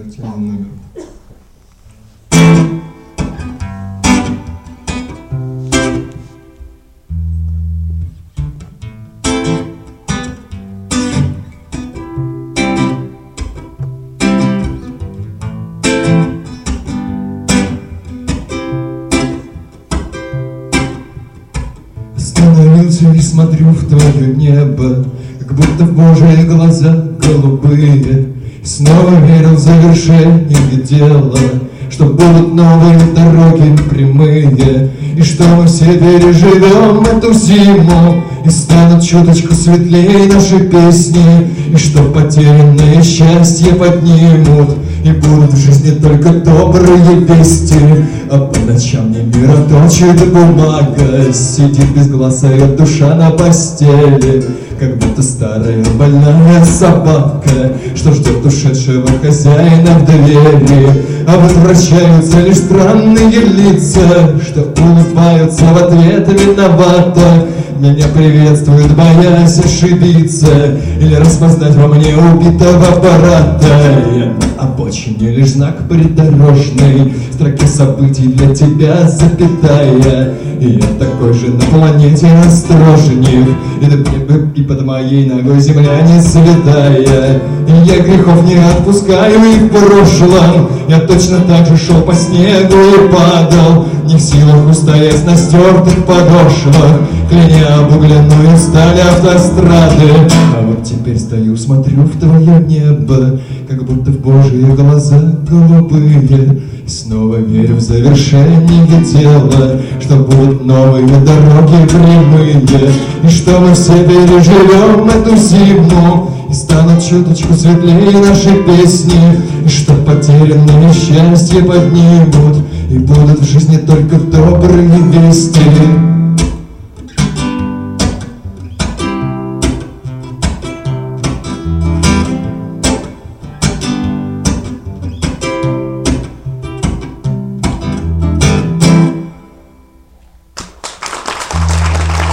сыграть один номер. Остановился и смотрю в твое небо, как будто в Божьи глаза голубые. И снова верил в завершение дела, что будут новые дороги прямые, и что мы все переживем эту зиму, и станут чуточку светлее наши песни, и что потерянное счастье поднимут, и будут в жизни только добрые вести. А по ночам не мироточит бумага, сидит безгласая душа на постели, как будто старая больная собака, что ждет ушедшего хозяина в двери. А возвращаются лишь странные лица, что улыбаются в ответ виновато. Меня приветствуют, боясь ошибиться или распознать во мне убитого брата. Я на обочине лишь знак придорожный, строки событий для тебя запятая. И я такой же на планете острожник, и под моей ногой земля не святая. И я грехов не отпускаю и в прошлом я точно так же шел по снегу и падал, не в силах устоять на стертых подошвах, кляня обугленную сталь автострады. А вот теперь стою, смотрю в твое небо, как будто в Божьи глаза голубые, и снова верю в завершение дела, что будут новые дороги прямые, и что мы все переживем эту зиму, и станут чуточку светлее наши песни, и что потерянное счастье поднимут, и будут в жизни только добрые вести.